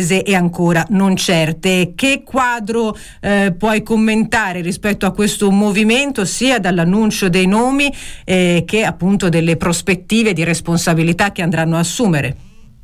attese e ancora non certe. Che quadro puoi commentare rispetto a questo movimento, sia dall'annuncio dei nomi che appunto delle prospettive di responsabilità che andranno a assumere?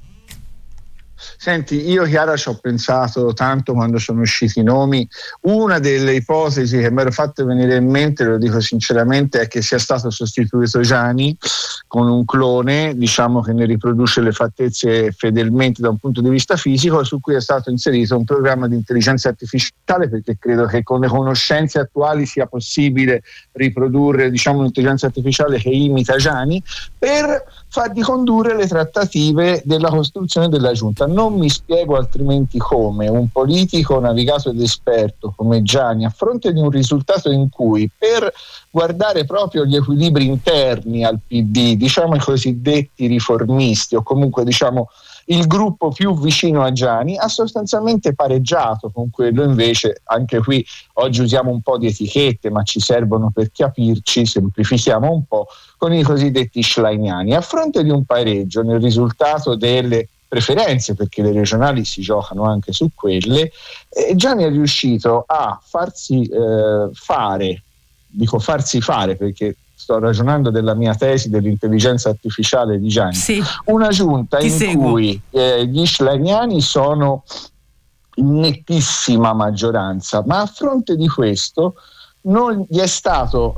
Senti, io Chiara ci ho pensato tanto quando sono usciti i nomi. Una delle ipotesi che mi ero fatto venire in mente, lo dico sinceramente, è che sia stato sostituito Gianni con un clone, diciamo, che ne riproduce le fattezze fedelmente da un punto di vista fisico, su cui è stato inserito un programma di intelligenza artificiale, perché credo che con le conoscenze attuali sia possibile riprodurre, diciamo, un'intelligenza artificiale che imita Gianni, per far ricondurre le trattative della costruzione della giunta. Non mi spiego altrimenti come un politico navigato ed esperto come Gianni, a fronte di un risultato in cui, per guardare proprio gli equilibri interni al PD, diciamo i cosiddetti riformisti, o comunque diciamo il gruppo più vicino a Gianni, ha sostanzialmente pareggiato con quello invece, anche qui oggi usiamo un po' di etichette ma ci servono per capirci, semplifichiamo un po', con i cosiddetti schleiniani. A fronte di un pareggio nel risultato delle preferenze, perché le regionali si giocano anche su quelle, Gianni è riuscito a farsi fare, dico farsi fare perché sto ragionando della mia tesi dell'intelligenza artificiale di Gianni, sì, una giunta in cui gli schleiniani sono in nettissima maggioranza, ma a fronte di questo non gli è stato,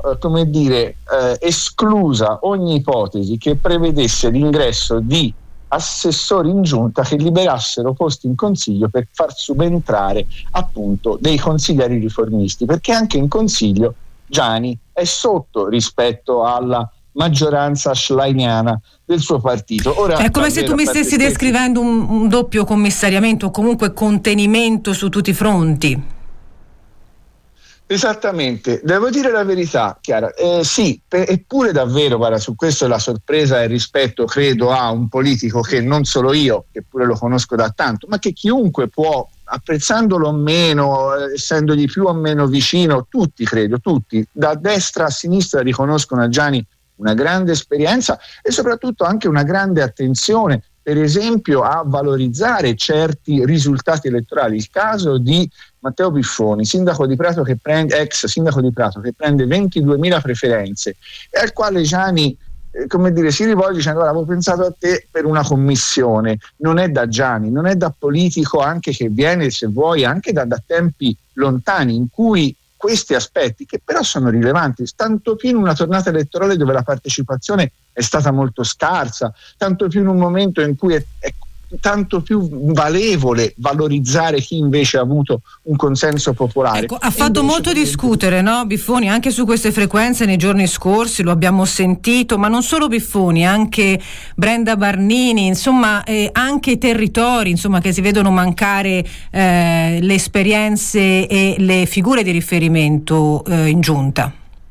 esclusa ogni ipotesi che prevedesse l'ingresso di assessori in giunta che liberassero posti in consiglio per far subentrare appunto dei consiglieri riformisti, perché anche in consiglio Gianni è sotto rispetto alla maggioranza schleiniana del suo partito. Ora, è come se tu mi stessi descrivendo un doppio commissariamento o comunque contenimento su tutti i fronti. Esattamente, devo dire la verità, Chiara, sì, eppure davvero, guarda, su questo la sorpresa è rispetto, credo, a un politico che non solo io, che pure lo conosco da tanto, ma che chiunque può, apprezzandolo o meno, essendogli più o meno vicino, tutti, credo, tutti, da destra a sinistra riconoscono a Gianni una grande esperienza e soprattutto anche una grande attenzione, per esempio, a valorizzare certi risultati elettorali. Il caso di Matteo Biffoni, sindaco di Prato ex sindaco di Prato, che prende 22.000 preferenze e al quale Gianni si rivolge dicendo: guarda, avevo pensato a te per una commissione. Non è da Gianni, non è da politico anche che viene, se vuoi, anche da tempi lontani in cui questi aspetti, che però sono rilevanti, tanto più in una tornata elettorale dove la partecipazione è stata molto scarsa, tanto più in un momento in cui è tanto più valevole valorizzare chi invece ha avuto un consenso popolare. Ecco, ha fatto molto discutere, no, Biffoni, anche su queste frequenze nei giorni scorsi, lo abbiamo sentito, ma non solo Biffoni, anche Brenda Barnini, insomma, anche i territori, insomma, che si vedono mancare le esperienze e le figure di riferimento in giunta.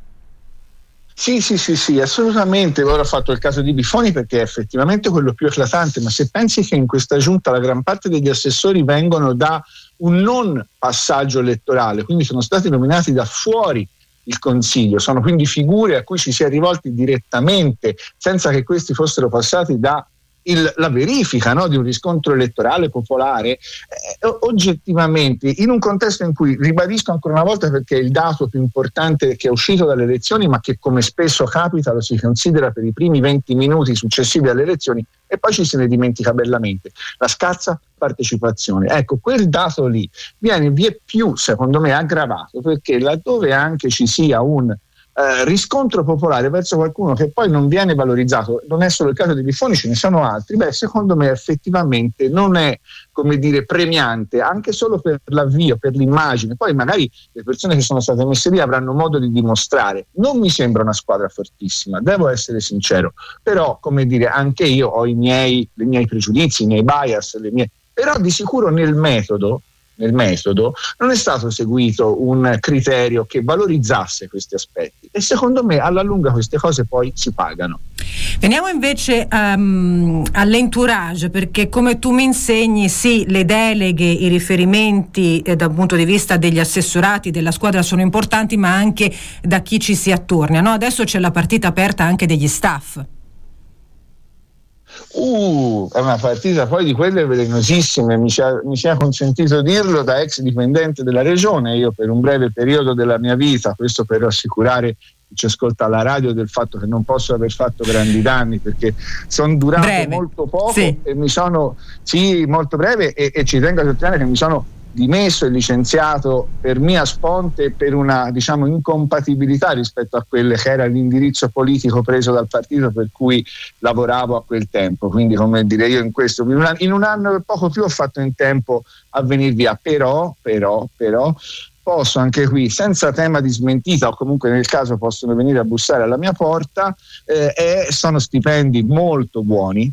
Sì, assolutamente. Ora ho fatto il caso di Biffoni perché è effettivamente quello più eclatante, ma se pensi che in questa giunta la gran parte degli assessori vengono da un non passaggio elettorale, quindi sono stati nominati da fuori il Consiglio, sono quindi figure a cui ci si è rivolti direttamente senza che questi fossero passati da la verifica, no, di un riscontro elettorale popolare, oggettivamente, in un contesto in cui, ribadisco ancora una volta perché è il dato più importante che è uscito dalle elezioni, ma che come spesso capita lo si considera per i primi 20 minuti successivi alle elezioni e poi ci se ne dimentica bellamente, la scarsa partecipazione. Ecco, quel dato lì viene vie più, secondo me, aggravato perché laddove anche ci sia un riscontro popolare verso qualcuno che poi non viene valorizzato, non è solo il caso di Biffoni, ce ne sono altri, secondo me effettivamente non è, premiante anche solo per l'avvio, per l'immagine. Poi magari le persone che sono state messe lì avranno modo di dimostrare. Non mi sembra una squadra fortissima, devo essere sincero, però anche io ho i miei pregiudizi, i miei bias, però di sicuro nel metodo non è stato seguito un criterio che valorizzasse questi aspetti e secondo me alla lunga queste cose poi si pagano. Veniamo invece all'entourage, perché come tu mi insegni, sì, le deleghe, i riferimenti dal punto di vista degli assessorati della squadra sono importanti, ma anche da chi ci si attorna, no? Adesso c'è la partita aperta anche degli staff. È una partita poi di quelle velenosissime, mi sia consentito dirlo da ex dipendente della regione. Io per un breve periodo della mia vita, questo per rassicurare chi ci ascolta alla radio del fatto che non posso aver fatto grandi danni, perché sono durato molto poco, sì. E mi sono molto breve, e ci tengo a sottolineare che mi sono dimesso e licenziato per mia sponte, per una incompatibilità rispetto a quelle che era l'indirizzo politico preso dal partito per cui lavoravo a quel tempo. Quindi, come dire, io in un anno e poco più ho fatto in tempo a venir via, però posso anche qui, senza tema di smentita, o comunque nel caso possono venire a bussare alla mia porta, e sono stipendi molto buoni,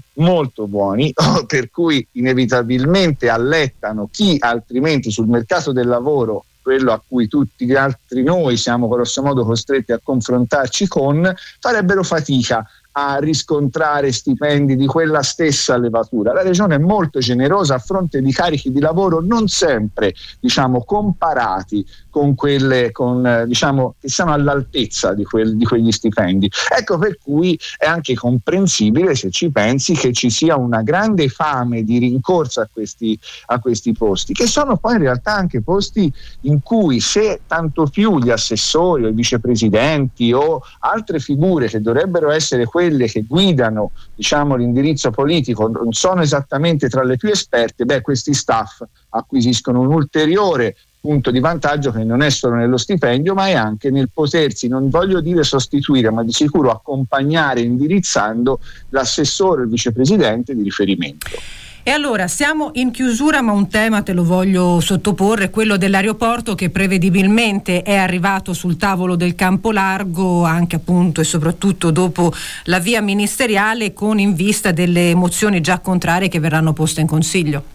per cui inevitabilmente allettano chi altrimenti sul mercato del lavoro, quello a cui tutti gli altri noi siamo grosso modo costretti a confrontarci con, farebbero fatica a riscontrare stipendi di quella stessa levatura. La regione è molto generosa a fronte di carichi di lavoro non sempre comparati con quelle che sono all'altezza di quegli stipendi. Ecco per cui è anche comprensibile, se ci pensi, che ci sia una grande fame di rincorsa a questi posti, che sono poi in realtà anche posti in cui, se tanto più gli assessori o i vicepresidenti o altre figure che dovrebbero essere quelle che guidano l'indirizzo politico non sono esattamente tra le più esperte, questi staff acquisiscono un ulteriore punto di vantaggio, che non è solo nello stipendio, ma è anche nel potersi, non voglio dire sostituire, ma di sicuro accompagnare indirizzando l'assessore o il vicepresidente di riferimento. E allora siamo in chiusura, ma un tema te lo voglio sottoporre, quello dell'aeroporto, che prevedibilmente è arrivato sul tavolo del campo largo, anche appunto e soprattutto dopo la via ministeriale, con in vista delle mozioni già contrarie che verranno poste in Consiglio.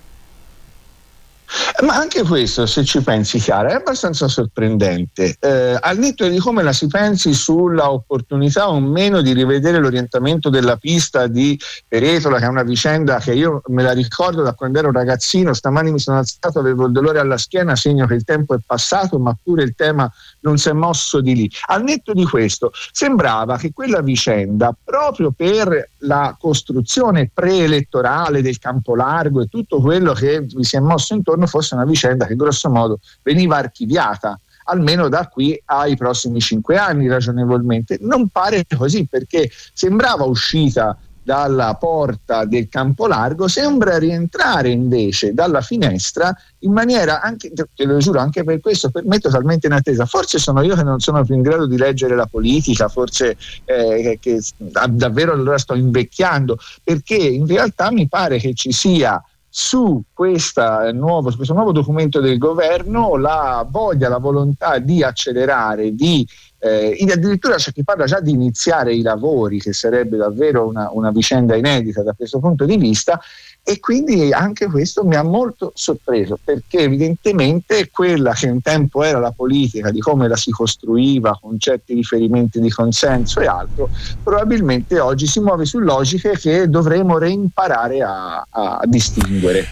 Ma anche questo, se ci pensi, Chiara, è abbastanza sorprendente, al netto di come la si pensi sulla opportunità o meno di rivedere l'orientamento della pista di Peretola, che è una vicenda che io me la ricordo da quando ero ragazzino. Stamani mi sono alzato, avevo il dolore alla schiena, segno che il tempo è passato, ma pure il tema non si è mosso di lì. Al netto di questo, sembrava che quella vicenda, proprio per la costruzione preelettorale del campo largo e tutto quello che vi si è mosso intorno, fosse una vicenda che grosso modo veniva archiviata, almeno da qui ai prossimi 5 anni ragionevolmente. Non pare così, perché sembrava uscita dalla porta del campo largo, sembra rientrare invece dalla finestra in maniera, anche, te lo giuro, anche per questo per me totalmente inattesa. Forse sono io che non sono più in grado di leggere la politica, forse che davvero allora sto invecchiando, perché in realtà mi pare che ci sia su questo nuovo documento del governo la voglia, la volontà di accelerare, addirittura c'è chi parla già di iniziare i lavori, che sarebbe davvero una vicenda inedita da questo punto di vista. E quindi anche questo mi ha molto sorpreso, perché evidentemente quella che un tempo era la politica, di come la si costruiva con certi riferimenti di consenso e altro, probabilmente oggi si muove su logiche che dovremo reimparare a distinguere.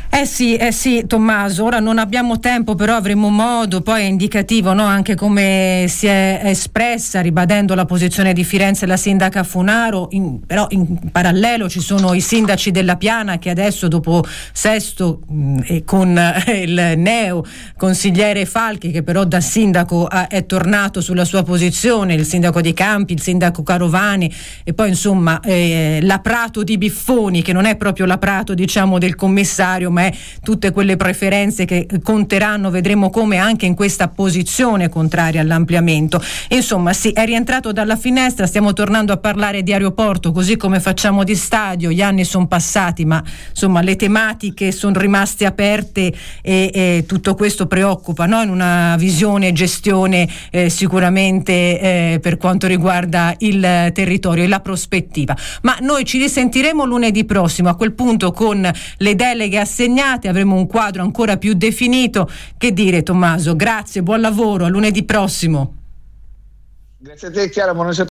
Sì, Tommaso, ora non abbiamo tempo, però avremo modo, poi è indicativo, no? Anche come si è espressa, ribadendo la posizione di Firenze la sindaca Funaro, però in parallelo ci sono i sindaci della Piana, che adesso, dopo Sesto, e con il neo consigliere Falchi, che però da sindaco è tornato sulla sua posizione, il sindaco di Campi, il sindaco Carovani, e poi insomma la Prato di Biffoni, che non è proprio la Prato del commissario, ma è tutte quelle preferenze che conteranno, vedremo come, anche in questa posizione contraria all'ampliamento. Insomma, sì, è rientrato dalla finestra, stiamo tornando a parlare di aeroporto, così come facciamo di stadio. Gli anni sono passati, ma insomma le tematiche sono rimaste aperte, e tutto questo preoccupa, no? In una visione e gestione sicuramente per quanto riguarda il territorio e la prospettiva. Ma noi ci risentiremo lunedì prossimo, a quel punto con le deleghe assegnate avremo un quadro ancora più definito. Che dire, Tommaso? Grazie, buon lavoro, a lunedì prossimo. Grazie a te, Chiara, buona